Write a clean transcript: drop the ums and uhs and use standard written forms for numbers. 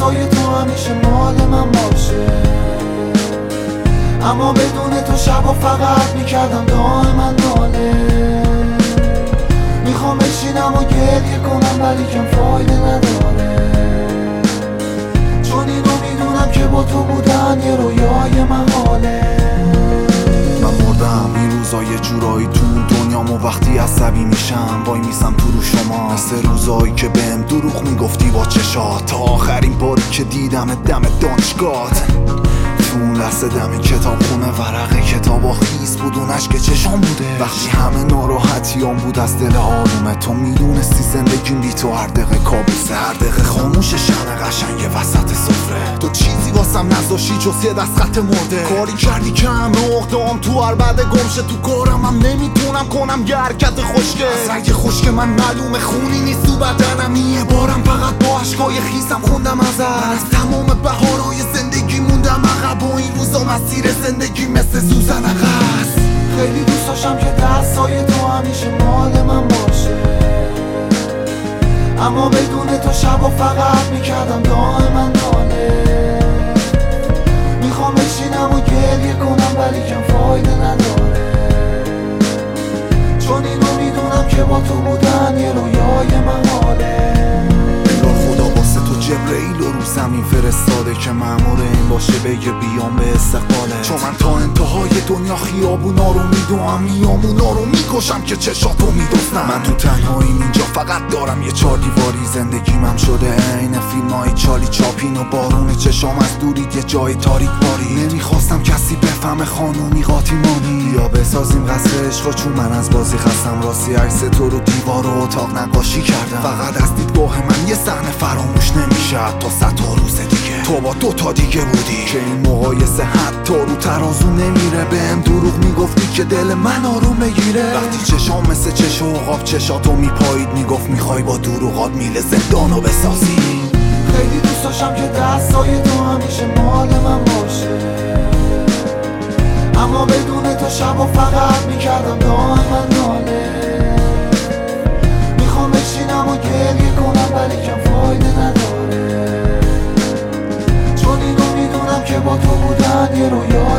دستای تو همیشه مال من باشه، اما بدون تو شبا فقط میکردم دائما ناله. میخوام بشینم و گریه کنم ولی کم فایده نداره، چون اینو میدونم که با تو بودن یه رویای محاله. من مردم این روزا یه جورایی تو دنیام و وقتی عصبی میشم وای میسم تو رو شما، مثل روزایی که بهم دروغ میگفتی با چشات، تا آخرین باری که دیدم دم دانشگاهت. تو اون لحظه دم کتاب خونه ورق کتابا خیس بود، اون اشک چشام بوده وقتی همه ناراحتیام بود از دل آرومه. تو میدونستی زندگیم بی تو هر دقیقه کابوسه، هر دقیقه خاموش شمع قشنگ وسط سفره. تو چیزی واسم نذاشتی جز یه دست خط مرده، کاری کردی که همه عقده‌ام تو هر بعد گمشه. تو کارم هم نمیتونم کنم یه حرکت خوشگل، از رنگ خشک من معلومه خونی نیست تو بدنم. یه بارم فقط با عشقای خیسم خوندم ازت، من از تمام بهارهای زندگی موندم عقب و این روزا مسیر زندگی مثل سوزن عقص. خیلی دوست داشتم که دستای تو همیشه مال من باشه، اما بدون تو شبا فقط میکردم دائما ناله. میخوام بشینم و گریه کنم ولی کم فایده نداره، چون اینو میدونم که با تو بودن یه رویای محاله. انگار خدا واسه تو جبرئیل رو زمین فرستاده که مأمور این باشه بگه بیام به استقباله. چون من تا انتهای دنیا خیابونا رو میدوام، میامونا رو میکشم که چشاتو میدوستم. من تو تنهاییم اینجا فقط دارم یه چار دیواری، زندگیمم هم شده عین فیلمای چالی چاپین و بارون چشام از دوری یه جای تاریک باری. نمیخواستم کسی بفهمه خانومی قاطیمانی، یا بسازیم قصر عشق چون من از بازی خستم. راستی عکس تو رو دیوار و اتاق نقاشی کردم، فقط از دیدگاه من یه صحنه فراموش نمیشه تا 100 روز دیگه. تو با 2 دیگه بودی که این مقایسه حتی رو ترازو نمیره. بهم دروغ میگفتی که دل من آروم بگیره، وقتی چشام مثل چشم عقاب چشاتو میپایید میگفت میخوای با دروغات میله زندانو بسازی. خیلی دوست داشتم که دستای تو همیشه مال من باشه، اما بدون تو شبا فقط میکردم دائما ناله. میخوام بشینم و گریه کنم ولی کم فایده نداره، چون اینو میدونم که با تو بودن یه رویا